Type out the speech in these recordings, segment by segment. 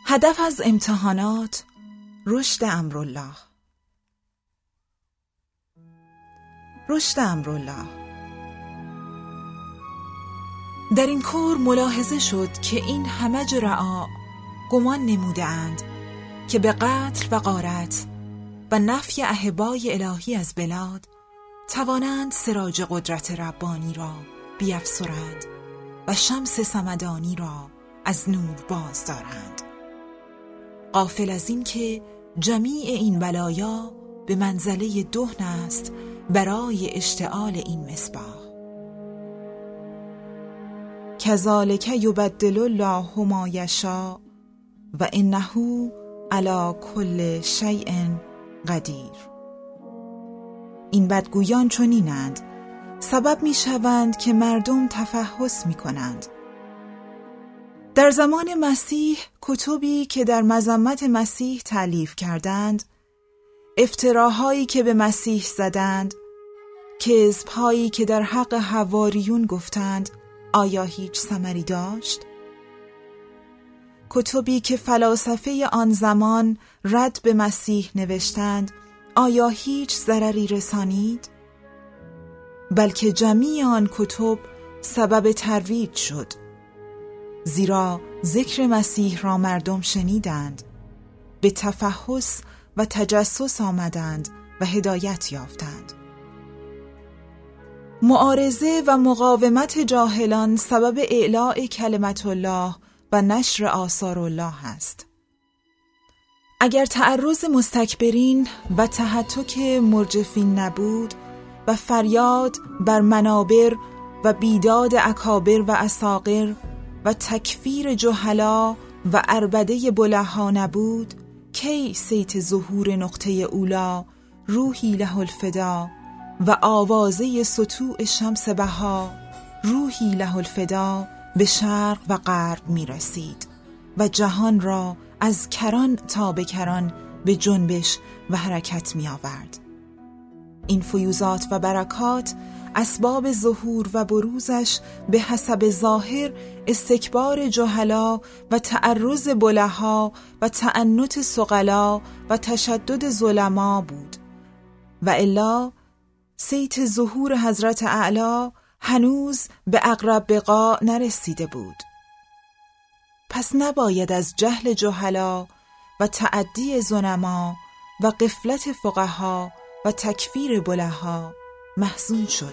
هدف از امتحانات رشد امرالله. رشد امرالله. در این کور ملاحظه شد که این همج رعاع گمان نمودند که به قتل و غارت و نفی احبای الهی از بلاد توانند سراج قدرت ربانی را بیفسرند و شمس صمدانی را از نور باز دارند، غافل از این که جمیع این بلایا به منزله دهن است برای اشتعال این مصباح. کذالک یبدل الله ما یشاء و انه علی کل شیء قدیر. این بدگویان چنینند، سبب می شوند که مردم تفحص می کنند. در زمان مسیح کتبی که در مذمت مسیح تألیف کردند، افتراهایی که به مسیح زدند، کذب‌هایی که در حق حواریون گفتند، آیا هیچ ثمری داشت؟ کتبی که فلاسفه آن زمان رد به مسیح نوشتند، آیا هیچ ضرری رسانید؟ بلکه جمیع آن کتب سبب ترویج شد، زیرا ذکر مسیح را مردم شنیدند، به تفحص و تجسس آمدند و هدایت یافتند. معارضه و مقاومت جاهلان سبب اعلاء کلمت الله و نشر آثار الله است. اگر تعرض مستکبرین و تهتک مرجفین نبود و فریاد بر منابر و بیداد اکابر و اصاغر و تکفیر جهلا و عربده بلها نبود، کی صیت ظهور نقطه اولا روحی له الفدا و آوازه سطوع شمس بها روحی له الفدا به شرق و غرب می رسید و جهان را از کران تا به کران به جنبش و حرکت می آورد. این فیوزات و برکات اسباب ظهور و بروزش به حسب ظاهر استکبار جهلا و تعرض بلها و تعنت صقلا و تشدد ظلما بود، و الا صیت ظهور حضرت اعلی هنوز به اقرب بقا نرسیده بود. پس نباید از جهل جهلا و تعدی ظلما و غفلت فقها و تکفیر بلها محزون شد.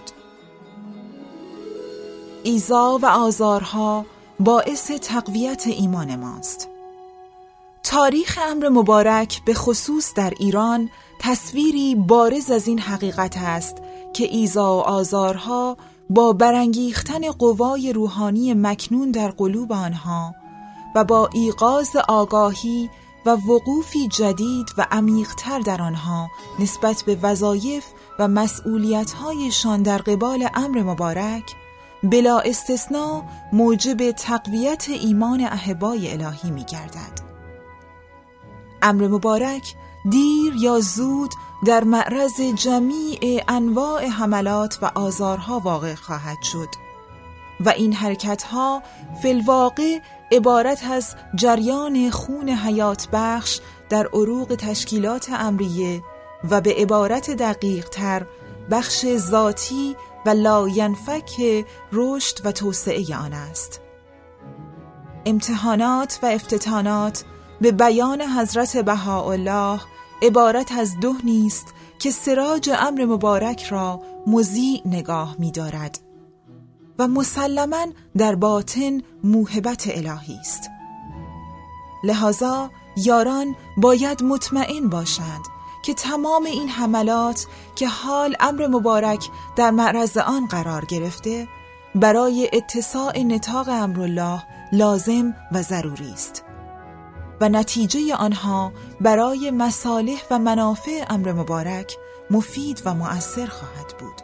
ایذا و آزارها باعث تقویت ایمان ماست. تاریخ امر مبارک به خصوص در ایران تصویری بارز از این حقیقت است که ایذا و آزارها با برانگیختن قوای روحانی مکنون در قلوب آنها و با ایقاظ آگاهی و وقوفی جدید و عمیق‌تر در آنها نسبت به وظایف و مسئولیت‌هایشان در قبال امر مبارک بلا استثناء موجب تقویت ایمان احبای الهی می‌گردد. امر مبارک دیر یا زود در معرض جمیع انواع حملات و آزارها واقع خواهد شد و این حرکت‌ها فی الواقع عبارت از جریان خون حیات بخش در عروق تشکیلات امریه و به عبارت دقیق تر بخش ذاتی و لاینفک رشد و توسعه آن است. امتحانات و افتتانات به بیان حضرت بهاءالله عبارت از دهنی است که سراج امر مبارک را مضیء نگاه می دارد و مسلماً در باطن موهبت الهی است. لذا یاران باید مطمئن باشند که تمام این حملات که حال امر مبارک در معرض آن قرار گرفته برای اتساع نطاق امرالله لازم و ضروری است و نتیجه آنها برای مصالح و منافع امر مبارک مفید و مؤثر خواهد بود.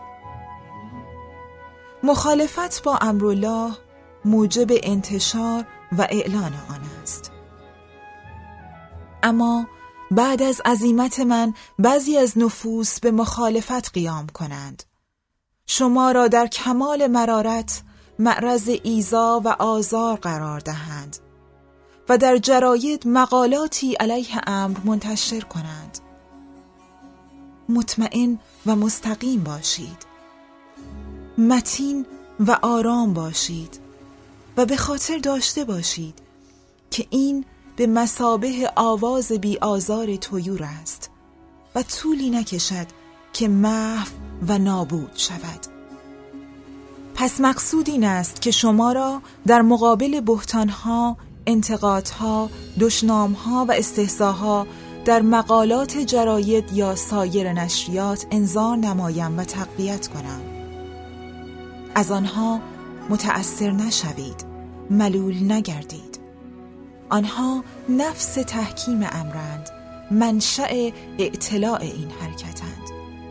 مخالفت با امرالله موجب انتشار و اعلان آن است. اما بعد از عزیمت من بعضی از نفوس به مخالفت قیام کنند، شما را در کمال مرارت معرض ایذا و آزار قرار دهند و در جراید مقالاتی علیه امر منتشر کنند. مطمئن و مستقیم باشید، متین و آرام باشید و به خاطر داشته باشید که این به مثابه آواز بی آزار طیور است و طولی نکشد که محو و نابود شود. پس مقصود این است که شما را در مقابل بهتانها، انتقادها، دشنامها و استهزاها در مقالات جراید یا سایر نشریات انذار نمایم و تقویت کنم. از آنها متأثر نشوید، ملول نگردید. آنها نفس تحکیم امرند، منشأ اعتلاع این حرکتند.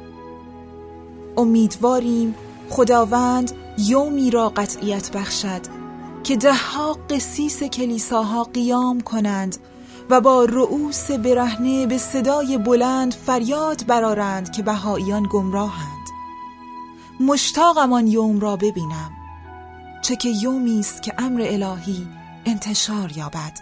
امیدواریم خداوند یومی را قطعیت بخشد که ده‌ها قسیس کلیساها قیام کنند و با رؤوس برهنه به صدای بلند فریاد برآرند که بهائیان گمراهند. مشتاقم آن یوم را ببینم، چه که یومی است که امر الهی انتشار یابد.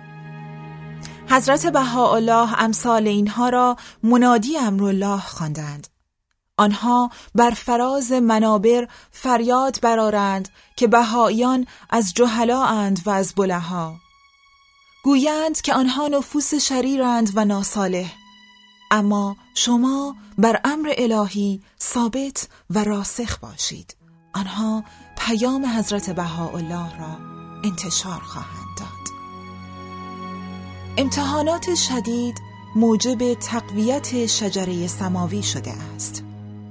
حضرت بهاءالله امثال اینها را منادی امرالله خواندند. آنها بر فراز منابر فریاد برآرند که بهائیان از جهلااند و از بلها. گویند که آنها نفوس شریرند و ناصالح، اما شما بر امر الهی ثابت و راسخ باشید. آنها پیام حضرت بهاءالله را انتشار خواهند داد. امتحانات شدید موجب تقویت شجره سماوی شده است.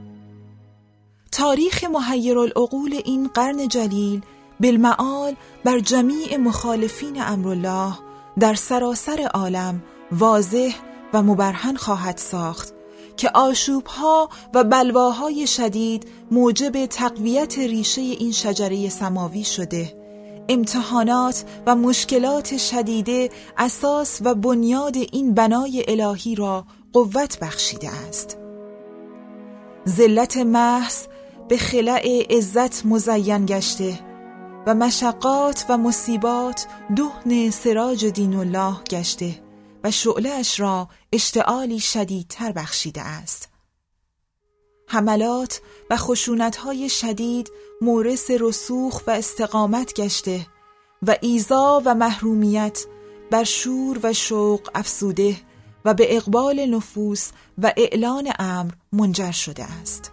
تاریخ محیرالعقول این قرن جلیل بالمعال بر جمیع مخالفین امرالله در سراسر عالم واضح و مبرهن خواهد ساخت که آشوب‌ها و بلواهای شدید موجب تقویت ریشه این شجره سماوی شده. امتحانات و مشکلات شدیده اساس و بنیاد این بنای الهی را قوت بخشیده است. ذلت محض به خلأ عزت مزین گشته و مشقات و مصیبات دهن سراج دین الله گشته و شعله‌اش را اشتعالی شدیدتر بخشیده است. حملات و خشونت‌های شدید مورث رسوخ و استقامت گشته و ایذا و محرومیت بر شور و شوق افسوده و به اقبال نفوس و اعلان امر منجر شده است.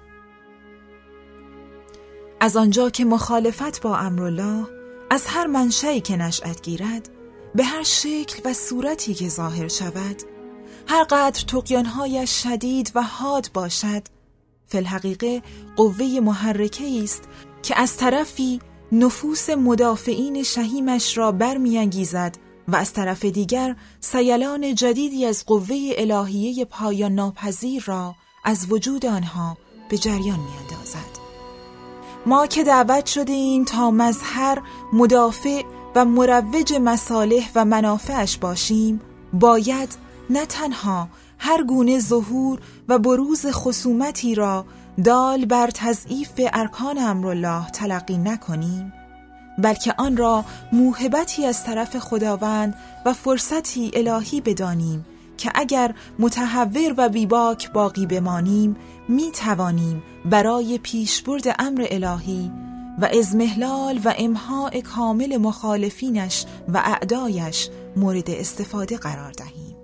از آنجا که مخالفت با امرالله از هر منشأی که نشأت گیرد، به هر شکل و صورتی که ظاهر شود، هر قدر طغیان‌هایش شدید و حاد باشد، فی الحقیقه قوه محرکه است که از طرفی نفوس مدافعین شهیمش را برمی‌انگیزد و از طرف دیگر سیلان جدیدی از قوه الهیه پایان ناپذیر را از وجود آنها به جریان می‌اندازد. ما که دعوت شدیم تا مظهر، مدافع و مروج مصالح و منافعش باشیم، باید نه تنها هر گونه ظهور و بروز خصومتی را دال بر تضعیف ارکان امرالله تلقی نکنیم، بلکه آن را موهبتی از طرف خداوند و فرصتی الهی بدانیم که اگر متحور و بیباک باقی بمانیم، می توانیم برای پیشبرد امر الهی و اضمحلال و امحاء کامل مخالفینش و اعدایش مورد استفاده قرار دهیم.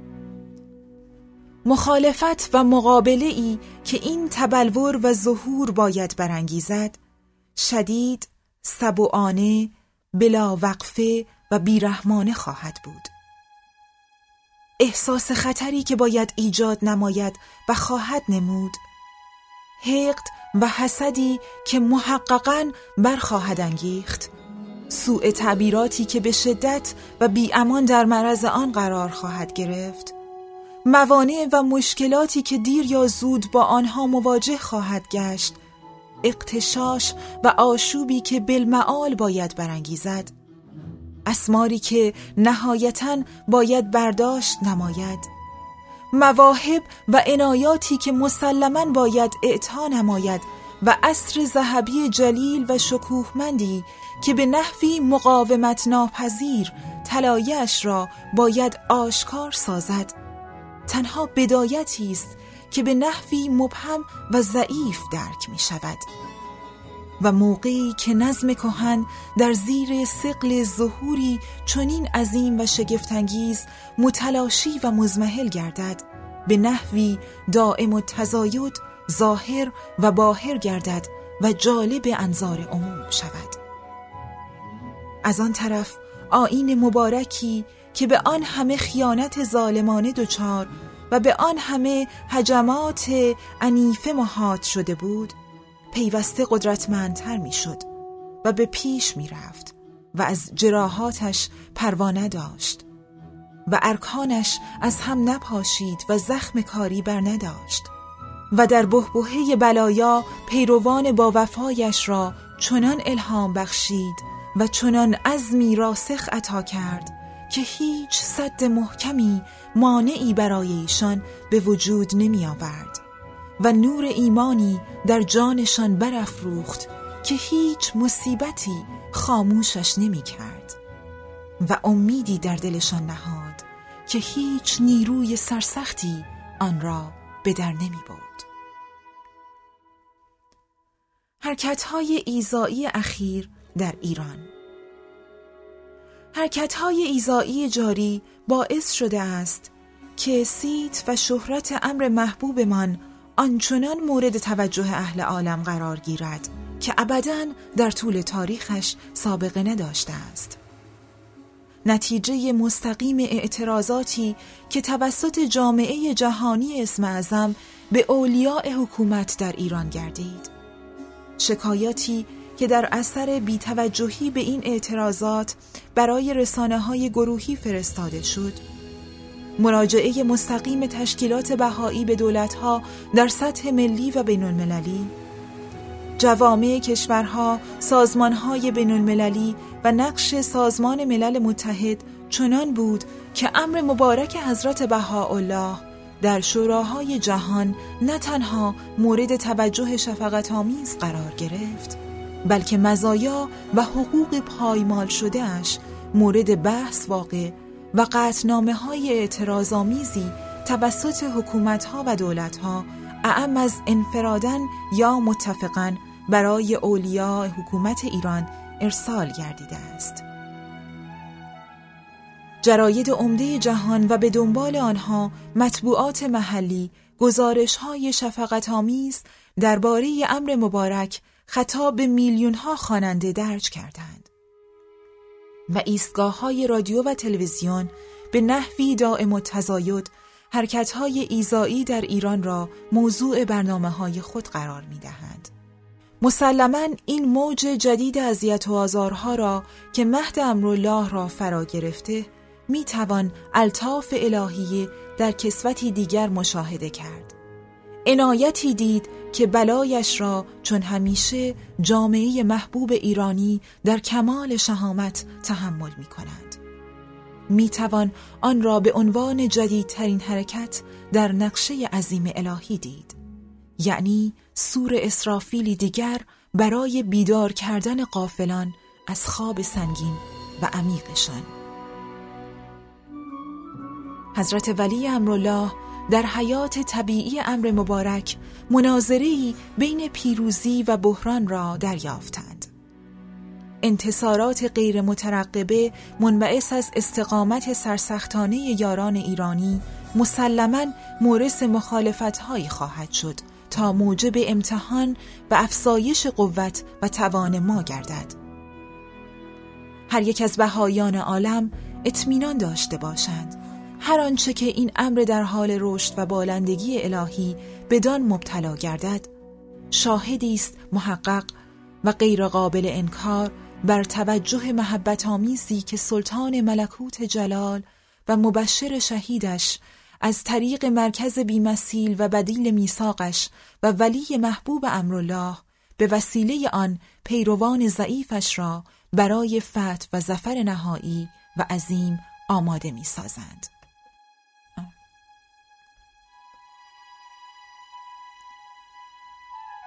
مخالفت و مقابله ای که این تبلور و ظهور باید برانگیزد، شدید، سبوعانه، بلا وقفه و بیرحمانه خواهد بود. احساس خطری که باید ایجاد نماید و خواهد نمود، حقد و حسدی که محققاً برخواهد انگیخت، سوء تعبیراتی که به شدت و بی امان در معرض آن قرار خواهد گرفت، موانع و مشکلاتی که دیر یا زود با آنها مواجه خواهد گشت، اغتشاش و آشوبی که بالمعال باید برانگیزد، اسماری که نهایتاً باید برداشت نماید، مواهب و عنایاتی که مسلماً باید اعطا نماید و عصر ذهبی جلیل و شکوهمندی که به نحوی مقاومت ناپذیر طلایه‌اش را باید آشکار سازد، تنها بدایتی است که به نحوی مبهم و ضعیف درک می شود. و موقعی که نظم کهن در زیر ثقل ظهوری چنین عظیم و شگفت‌انگیز متلاشی و مضمحل گردد، به نحوی دائم التزاید ظاهر و باهر گردد و جالب انظار عموم شود. از آن طرف آیین مبارکی که به آن همه خیانت ظالمانه دچار و به آن همه هجمات عنیفه محاط شده بود، پیوسته قدرتمندتر می شد و به پیش می رفت و از جراحاتش پروا نداشت و ارکانش از هم نپاشید و زخم کاری بر نداشت و در بحبوحه بلایا پیروان با وفایش را چنان الهام بخشید و چنان عزمی راسخ عطا کرد که هیچ سد محکمی مانعی برای ایشان به وجود نمی آورد و نور ایمانی در جانشان برافروخت که هیچ مصیبتی خاموشش نمی کرد و امیدی در دلشان نهاد که هیچ نیروی سرسختی آن را به در نمی برد. حرکت‌های ایذایی اخیر در ایران. حرکت‌های ایذایی جاری باعث شده است که صیت و شهرت امر محبوبمان آنچنان مورد توجه اهل عالم قرار گیرد که ابداً در طول تاریخش سابقه نداشته است. نتیجه مستقیم اعتراضاتی که توسط جامعه جهانی اسم اعظم به اولیاء حکومت در ایران گردید. شکایاتی که در اثر بی‌توجهی به این اعتراضات برای رسانه‌های گروهی فرستاده شد، مراجعه مستقیم تشکیلات بهایی به دولت‌ها در سطح ملی و بین‌المللی، جوامع کشورها، سازمان‌های بین‌المللی و نقش سازمان ملل متحد چنان بود که امر مبارک حضرت بهاءالله در شوراهای جهان نه تنها مورد توجه شفقت‌آمیز قرار گرفت، بلکه مزایا و حقوق پایمال شده‌اش مورد بحث واقع و قطعنامه‌های اعتراض‌آمیزی توسط حکومت‌ها و دولت‌ها اعم از انفراداً یا متفقاً برای اولیاء حکومت ایران ارسال گردیده است. جراید عمده جهان و به دنبال آنها مطبوعات محلی گزارش‌های شفقت‌آمیز درباره امر مبارک خطاب به میلیون‌ها خواننده درج کردند و ایستگاه‌های رادیو و تلویزیون به نحوی دائم التزاید حرکت‌های ایذایی در ایران را موضوع برنامه‌های خود قرار می‌دهند. مسلماً این موج جدید اذیت و آزارها را که مهد امرالله را فرا گرفته می‌توان الطاف الهی در کسوتی دیگر مشاهده کرد. عنایتی دید که بلایش را چون همیشه جامعه محبوب ایرانی در کمال شهامت تحمل می‌کند. می‌توان آن را به عنوان جدیدترین حرکت در نقشه عظیم الهی دید، یعنی سور اسرافیلی دیگر برای بیدار کردن غافلان از خواب سنگین و عمیقشان. حضرت ولی امرالله در حیات طبیعی امر مبارک مناظره‌ای بین پیروزی و بحران را دریافتند. انتصارات غیر مترقبه منبعث از استقامت سرسختانه یاران ایرانی مسلماً مورث مخالفت‌هایی خواهد شد تا موجب امتحان و افزایش قوت و توان ما گردد. هر یک از بهایان عالم اطمینان داشته باشند هر آنچه که این امر در حال رشد و بالندگی الهی بدان مبتلا گردد شاهدی است محقق و غیر قابل انکار بر توجه محبت آمیزی که سلطان ملکوت جلال و مبشر شهیدش از طریق مرکز بی‌مثیل و بدیل میثاقش و ولی محبوب امرالله به وسیله آن پیروان ضعیفش را برای فتح و ظفر نهایی و عظیم آماده می‌سازند.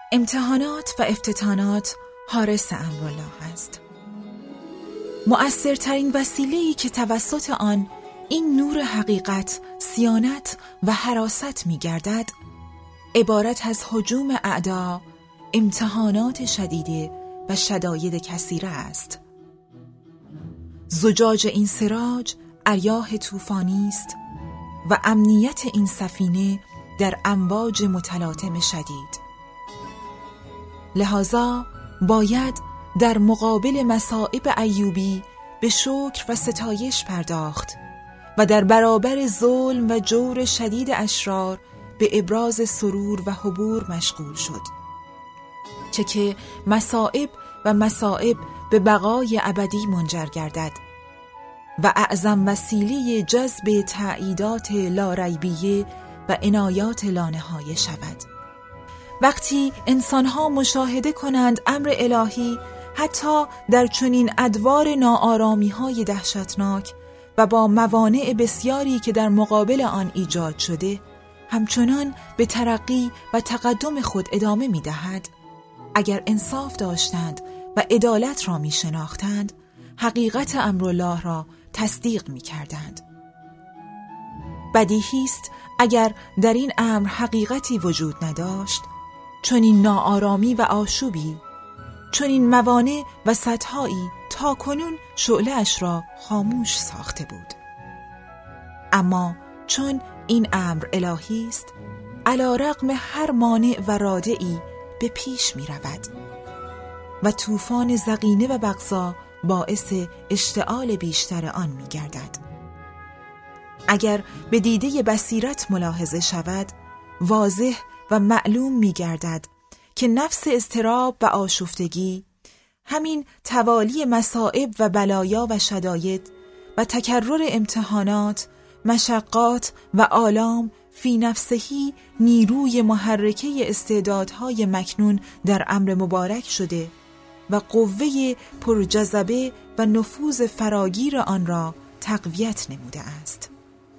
امتحانات و افتتانات حارس امرالله است. مؤثرترین وسیله‌ای که توسط آن این نور حقیقت صیانت و حراست می‌گردد، عبارت از هجوم اعدا، امتحانات شدیده و شداید کثیره است. زجاج این سراج اریاح طوفانی است و امنیت این سفینه در امواج متلاطم شدید. لذا باید در مقابل مصائب ایوبی به شکر و ستایش پرداخت و در برابر ظلم و جور شدید اشرار به ابراز سرور و حبور مشغول شد، چه که مصائب و مصائب به بقای ابدی منجر گردد و اعظم وسیله جذب تأییدات لاریبیه و عنایات لانهایه شود. وقتی انسانها مشاهده کنند امر الهی حتی در چنین ادوار ناآرامی‌های دهشتناک و با موانع بسیاری که در مقابل آن ایجاد شده همچنان به ترقی و تقدم خود ادامه می‌دهد، اگر انصاف داشتند و عدالت را می‌شناختند، حقیقت امرالله را تصدیق می‌کردند. بدیهی است اگر در این امر حقیقتی وجود نداشت، چنین ناآرامی و آشوبی، چنین موانع و سدهایی تا کنون شعله‌اش را خاموش ساخته بود. اما چون این امر الهی است، علی رغم هر مانع و رادعی به پیش می رود و طوفان زقینه و بغضا باعث اشتعال بیشتر آن می گردد. اگر به دیده بصیرت ملاحظه شود، واضح و معلوم می گردد که نفس اضطراب و آشفتگی، همین توالی مصائب و بلایا و شداید و تکرر امتحانات، مشقات و آلام فی نفسهی نیروی محرکه استعدادهای مکنون در امر مبارک شده و قوه پرجذبه و نفوذ فراگیر آن را تقویت نموده است.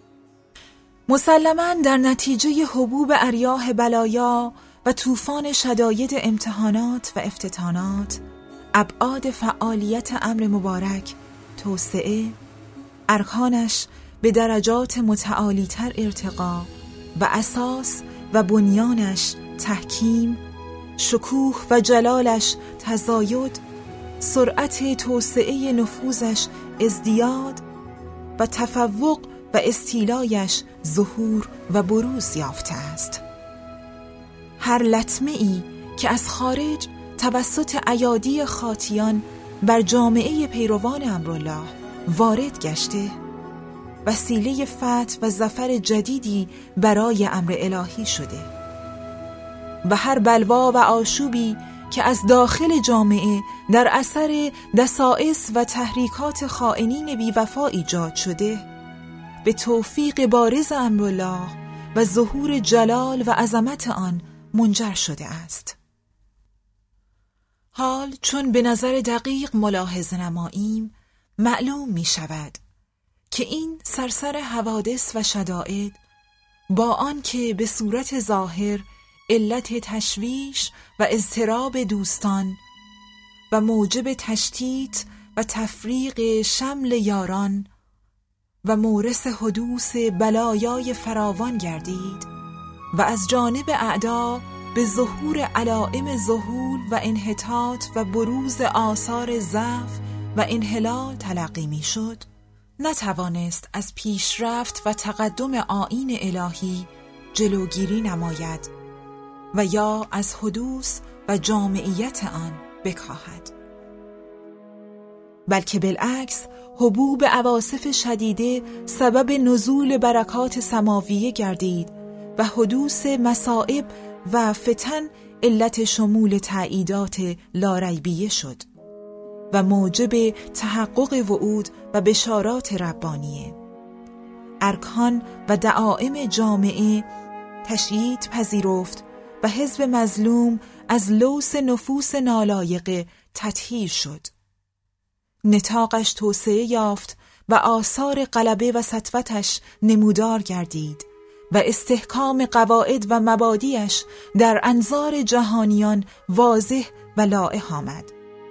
مسلماً در نتیجه حبوب اریاح بلایا و طوفان شداید امتحانات و افتتانات، ابعاد فعالیت امر مبارک توسعه، ارکانش به درجات متعالی‌تر ارتقا و اساس و بنیانش تحکیم، شکوه و جلالش تزاید، سرعت توسعه نفوذش ازدیاد و تفوق و استیلایش ظهور و بروز یافته است. هر لطمه‌ای که از خارج توسط ایادی خاطیان بر جامعه پیروان امرالله وارد گشته، وسیله فتح و ظفر جدیدی برای امر الهی شده و هر بلوا و آشوبی که از داخل جامعه در اثر دسائس و تحریکات خائنین بی‌وفا ایجاد شده، به توفیق بارز امرالله و ظهور جلال و عظمت آن منجر شده است. حال چون به نظر دقیق ملاحظه نماییم، معلوم می شود که این سرسر حوادث و شدائد با آن که به صورت ظاهر علت تشویش و اضطراب دوستان و موجب تشتیت و تفریق شمل یاران و مورث حدوث بلایای فراوان گردید و از جانب اعدا به ظهور علائم ذهول و انحطاط و بروز آثار ضعف و انحلال تلقی می شد، نتوانست از پیشرفت و تقدم آیین الهی جلوگیری نماید و یا از حدوث و جامعیت آن بکاهد، بلکه بالعکس حبوب عواصف شدیده سبب نزول برکات سماویه گردید و حدوث مصائب و فتن علت شمول تأییدات لاریبیه شد و موجب تحقق وعود و بشارات ربانیه. ارکان و دعائم جامعه تشییع پذیرفت و حزب مظلوم از لوث نفوس نالایق تطهیر شد. نطاقش توسعه یافت و آثار غلبه و سطوتش نمودار گردید و استحکام قواعد و مبادیش در انظار جهانیان واضح و لائح آمد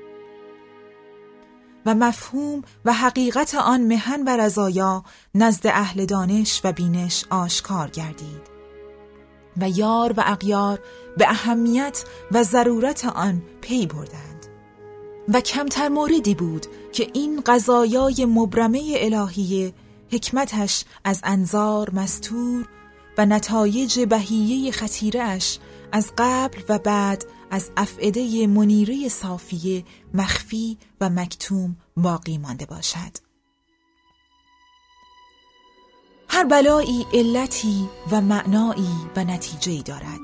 و مفهوم و حقیقت آن محن و رضایا نزد اهل دانش و بینش آشکار گردید و یار و اغیار به اهمیت و ضرورت آن پی بردند و کمتر موردی بود که این قضایای مبرمه الهیه حکمتش از انظار مستور و نتایج بهیه خطیره‌اش از قبل و بعد از افئده منیره صافیه مخفی و مکتوم باقی مانده باشد. هر بلایی علتی و معنایی و نتیجه‌ای دارد.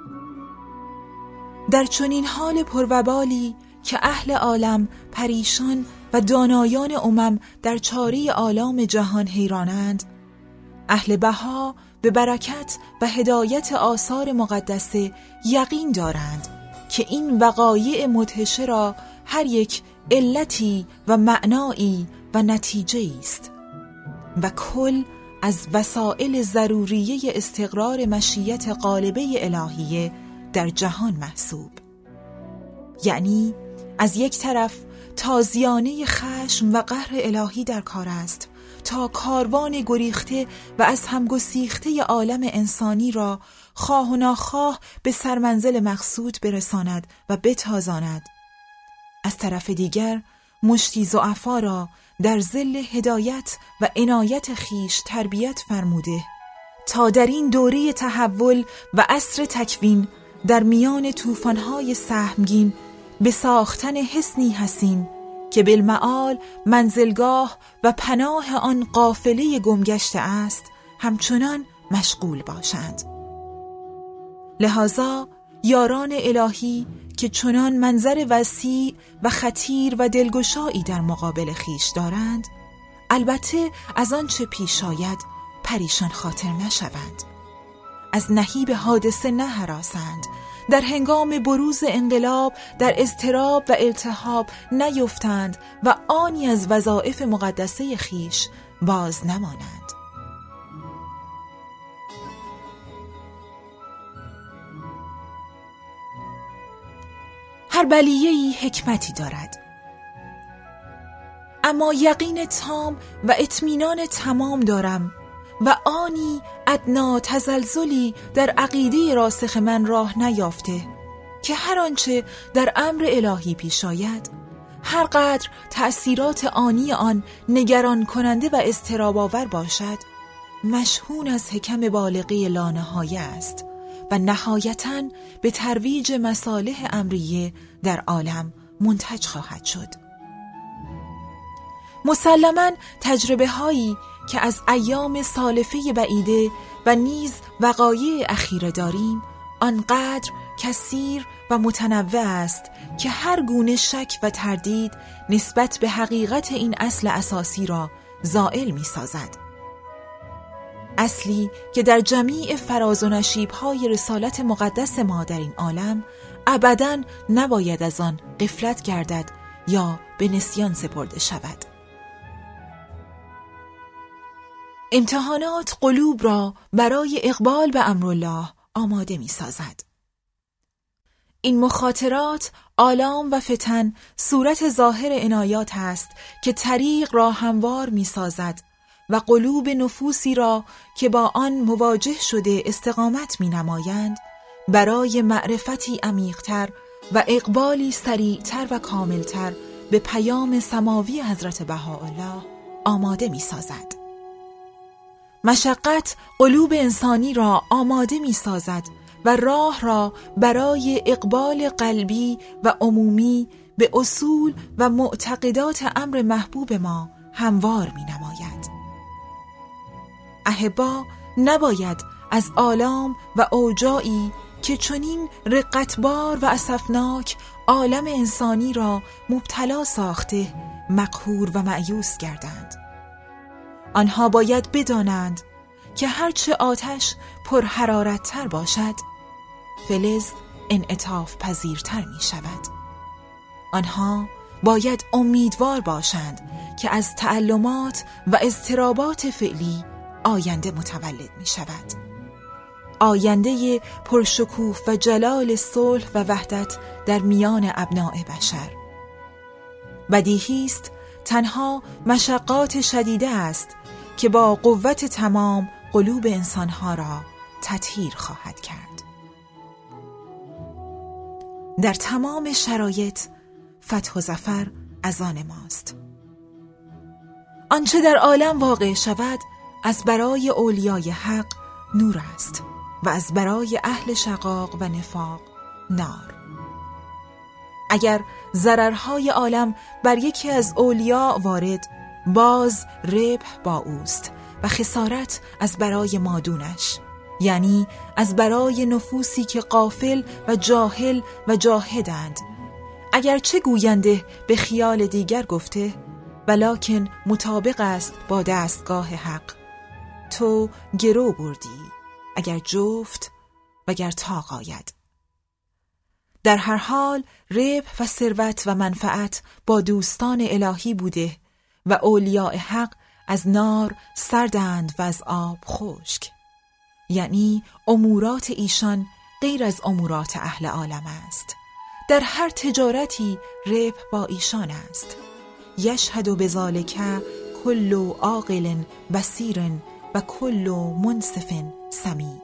در چنین حال پروبالی که اهل عالم پریشان و دانایان امم در چاره آلام جهان حیرانند، اهل بها به برکت و هدایت آثار مقدسه یقین دارند که این وقایع مدهشه را هر یک علتی و معنایی و نتیجه است و کل از وسائل ضروریه استقرار مشیت غالبه الهیه در جهان محسوب. یعنی از یک طرف تازیانه خشم و قهر الهی در کار است تا کاروان گریخته و از هم گسیخته عالم انسانی را خواه و ناخواه به سرمنزل مقصود برساند و بتازاند. از طرف دیگر مشتی ضعفا را در ظل هدایت و عنایت خیش تربیت فرموده تا در این دوره تحول و عصر تکوین در میان طوفان‌های سهمگین به ساختن حصنی حصین که بالمعال منزلگاه و پناه آن قافله گمگشته است همچنان مشغول باشند. لذا یاران الهی که چنان منظر وسیع و خطیر و دلگشایی در مقابل خیش دارند، البته از آن چه پیش آید پریشان خاطر نشوند، از نهیب حادثه نهراسند، در هنگام بروز انقلاب در اضطراب و التهاب نیفتند و آنی از وظایف مقدسه خیش باز نمانند. هر بلیه‌ای حکمتی دارد، اما یقین تام و اطمینان تمام دارم و آنی ادنا تزلزلی در عقیده راسخ من راه نیافته که هر آنچه در امر الهی پیش آید، هر قدر تأثیرات آنی آن نگران کننده و اضطراب آور باشد، مشحون از حکم بالغه لانهایه است و نهایتاً به ترویج مصالح امریه در عالم منتج خواهد شد. مسلماً تجربه هایی که از ایام سالفه بعیده و نیز وقایع اخیره داریم آنقدر کثیر و متنوع است که هر گونه شک و تردید نسبت به حقیقت این اصل اساسی را زائل می سازد. اصلی که در جمیع فراز و نشیب‌های رسالت مقدس ما در این عالم ابداً نباید از آن غفلت گردد یا به نسیان سپرده شود. امتحانات قلوب را برای اقبال به امرالله آماده می سازد. این مخاطرات، آلام و فتن صورت ظاهر عنایات است که طریق را هموار می سازد و قلوب نفوسی را که با آن مواجه شده استقامت می نمایند برای معرفتی عمیق‌تر و اقبالی سریعتر و کاملتر به پیام سماوی حضرت بهاءالله آماده می سازد. مشقت قلوب انسانی را آماده می سازد و راه را برای اقبال قلبی و عمومی به اصول و معتقدات امر محبوب ما هموار می نماید. احبا، نباید از آلام و اوجاعی که چنین رقتبار و اسفناک عالم انسانی را مبتلا ساخته مقهور و مأیوس گردند. آنها باید بدانند که هرچه آتش پرحرارت‌تر باشد، فلز انعطاف پذیرتر می شود. آنها باید امیدوار باشند که از تعلمات و اضطرابات فعلی آینده متولد می شود آینده پرشکوه و جلال صلح و وحدت در میان ابناء بشر. بدیهی است تنها مشقات شدیده است که با قوت تمام قلوب انسانها را تطهیر خواهد کرد. در تمام شرایط فتح و ظفر از آن ماست. آنچه در عالم واقع شود از برای اولیای حق نور است و از برای اهل شقاق و نفاق نار. اگر ضررهای عالم بر یکی از اولیا وارد، باز ربح با اوست و خسارت از برای مادونش، یعنی از برای نفوسی که غافل و جاهل و جاهدند. اگرچه گوینده به خیال دیگر گفته ولکن مطابق است با دستگاه حق. تو گرو بردی اگر جفت وگر طاق آید. در هر حال ربح و ثروت و منفعت با دوستان الهی بوده و اولیاء حق از نار سردند و از آب خشک، یعنی امورات ایشان غیر از امورات اهل عالم است. در هر تجارتی ربح با ایشان است. یشهد بذالک کل عاقل بصیر و کل منصف سمیع.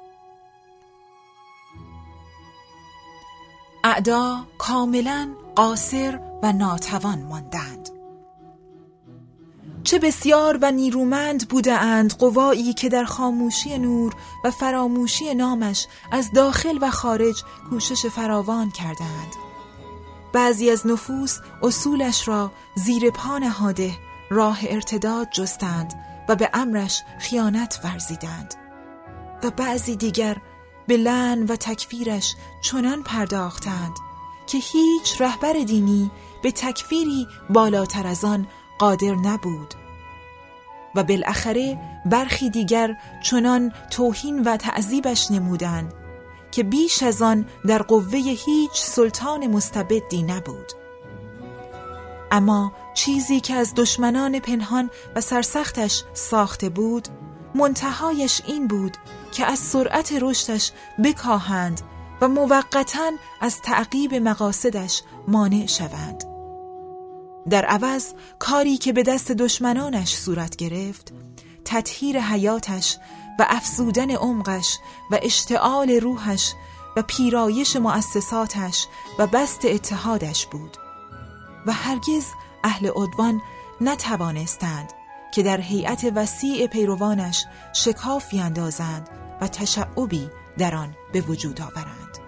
اعدا کاملا قاصر و ناتوان ماندند. چه بسیار و نیرومند بودند قوایی که در خاموشی نور و فراموشی نامش از داخل و خارج کوشش فراوان کردند. بعضی از نفوس اصولش را زیر پا نهاده راه ارتداد جستند و به امرش خیانت ورزیدند و بعضی دیگر به لعن و تکفیرش چنان پرداختند که هیچ رهبر دینی به تکفیری بالاتر از آن قادر نبود و بالاخره برخی دیگر چنان توهین و تعذیبش نمودند که بیش از آن در قوه هیچ سلطان مستبدی نبود. اما چیزی که از دشمنان پنهان و سرسختش ساخته بود منتهایش این بود که از سرعت رشدش بکاهند و موقتاً از تعقیب مقاصدش مانع شوند. در عوض کاری که به دست دشمنانش صورت گرفت، تطهیر حیاتش و افزودن عمقش و اشتعال روحش و پیرایش مؤسساتش و بسط اتحادش بود و هرگز اهل عدوان نتوانستند که در هیئت وسیع پیروانش شکافی اندازند و تشعبی در آن به وجود آورند.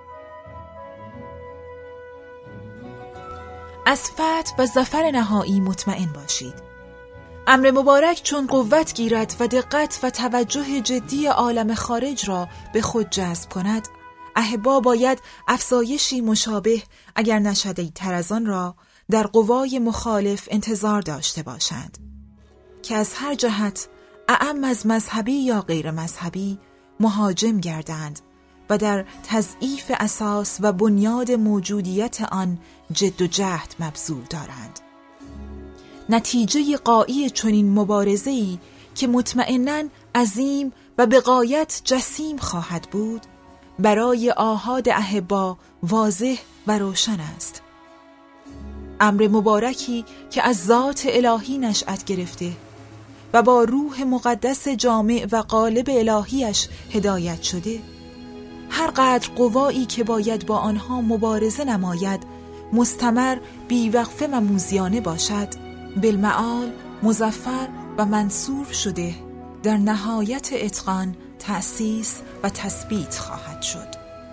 از فتح و ظفر نهایی مطمئن باشید. امر مبارک چون قوت گیرد و دقت و توجه جدی عالم خارج را به خود جذب کند، احبا باید افزایشی مشابه اگر نشدید تر از آن را در قوای مخالف انتظار داشته باشند که از هر جهت اعم از مذهبی یا غیر مذهبی مهاجم گردند و در تضعیف اساس و بنیاد موجودیت آن جد و جهد مبذول دارند. نتیجه غایی چنین مبارزه‌ای که مطمئناً عظیم و به غایت جسیم خواهد بود برای آحاد احبا واضح و روشن است. امر مبارکی که از ذات الهی نشأت گرفته و با روح مقدس جامع و غالب الهیش هدایت شده، هر قدر قوایی که باید با آنها مبارزه نماید مستمر بیوقفه و موذیانه باشد، بالمعال مظفر و منصور شده در نهایت اتقان تأسیس و تثبیت خواهد شد.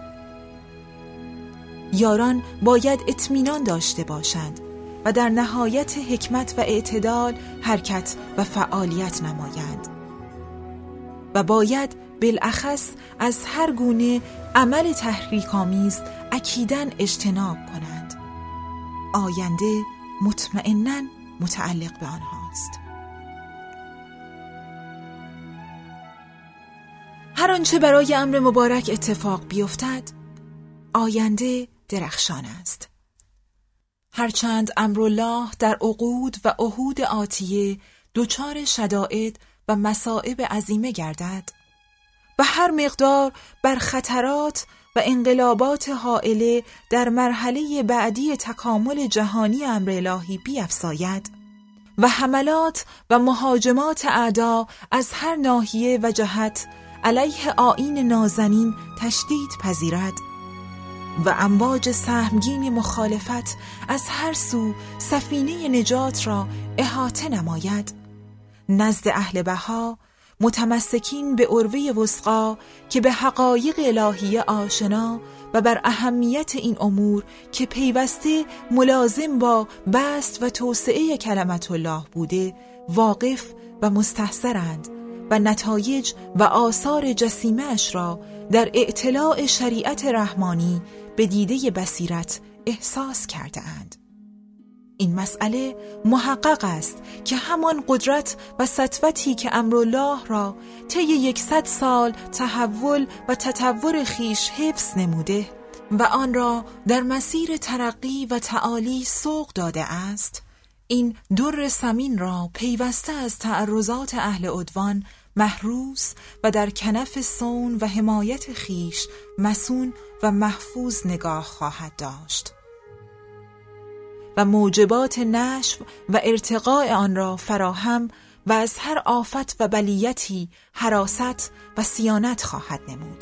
یاران باید اطمینان داشته باشند و در نهایت حکمت و اعتدال حرکت و فعالیت نمایند و باید بالاخص از هر گونه عمل تحریک‌آمیز اکیداً اجتناب کنند. آینده مطمئناً متعلق به آنهاست. هر آنچه برای امر مبارک اتفاق بیفتد، آینده درخشان است. هرچند امرالله در عقود و عهود آتیه دچار شدائد و مصائب عظیمه گردد، و هر مقدار بر خطرات و انقلابات هائله در مرحله بعدی تکامل جهانی امر الهی بیفزاید و حملات و مهاجمات اعدا از هر ناحیه و جهت علیه آیین نازنین تشدید پذیرد و امواج سهمگین مخالفت از هر سو سفینه نجات را احاطه نماید، نزد اهل بها متمسکین به عروه وثقی که به حقایق الهیه آشنا و بر اهمیت این امور که پیوسته ملازم با بسط و توسعه کلمت الله بوده واقف و مستحضرند و نتایج و آثار جسیمه اش را در اطلاع شریعت رحمانی به دیده بصیرت احساس کرده اند. این مسئله محقق است که همان قدرت و سطوتی که امرالله را طی 100 سال تحول و تطور خیش حفظ نموده و آن را در مسیر ترقی و تعالی سوق داده است، این در ثمین را پیوسته از تعرضات اهل عدوان محروس و در کنف صون و حمایت خیش مصون و محفوظ نگاه خواهد داشت و موجبات نشو و ارتقاء آن را فراهم و از هر آفت و بلیتی حراست و صیانت خواهد نمود.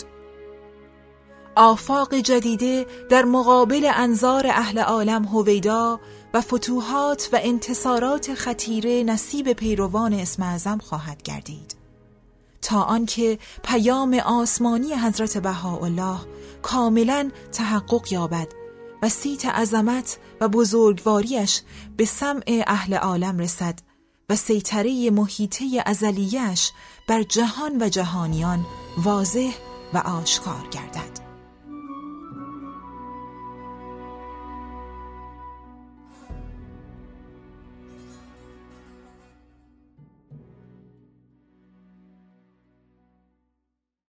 آفاق جدیده در مقابل انظار اهل عالم هویدا و فتوحات و انتصارات خطیره نصیب پیروان اسم اعظم خواهد گردید تا آنکه پیام آسمانی حضرت بهاءالله کاملا تحقق یابد و صیت عظمت و بزرگواریش به سمع اهل عالم رسد و سیطره محیطه ازلیه‌اش بر جهان و جهانیان واضح و آشکار گردد.